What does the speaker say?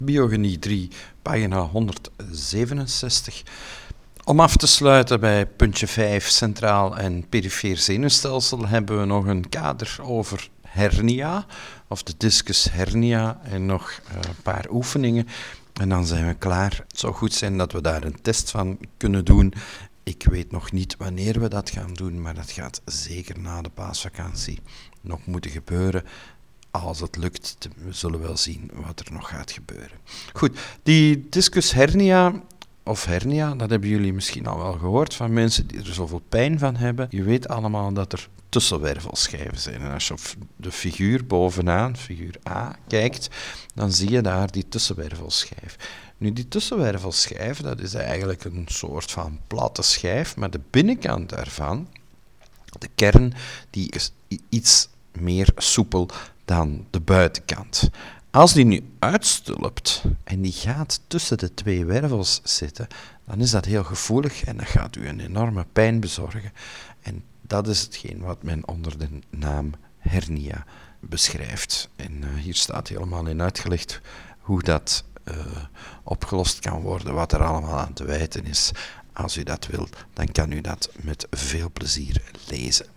Biogenie 3, pagina 167. Om af te sluiten bij puntje 5, centraal en perifeer zenuwstelsel, hebben we nog een kader over hernia, of de discus hernia, en nog een paar oefeningen. En dan zijn we klaar. Het zou goed zijn dat we daar een test van kunnen doen. Ik weet nog niet wanneer we dat gaan doen, maar dat gaat zeker na de paasvakantie nog moeten gebeuren. Als het lukt, we zullen wel zien wat er nog gaat gebeuren. Goed, die discus hernia, of hernia, dat hebben jullie misschien al wel gehoord van mensen die er zoveel pijn van hebben. Je weet allemaal dat er tussenwervelschijven zijn. En als je op de figuur bovenaan, figuur A, kijkt, dan zie je daar die tussenwervelschijf. Nu, die tussenwervelschijf, dat is eigenlijk een soort van platte schijf, maar de binnenkant daarvan, de kern, die is iets meer soepel dan de buitenkant. Als die nu uitstulpt en die gaat tussen de twee wervels zitten, dan is dat heel gevoelig en dat gaat u een enorme pijn bezorgen. En dat is hetgeen wat men onder de naam hernia beschrijft. En hier staat helemaal in uitgelegd hoe dat opgelost kan worden, wat er allemaal aan te wijten is. Als u dat wilt, dan kan u dat met veel plezier lezen.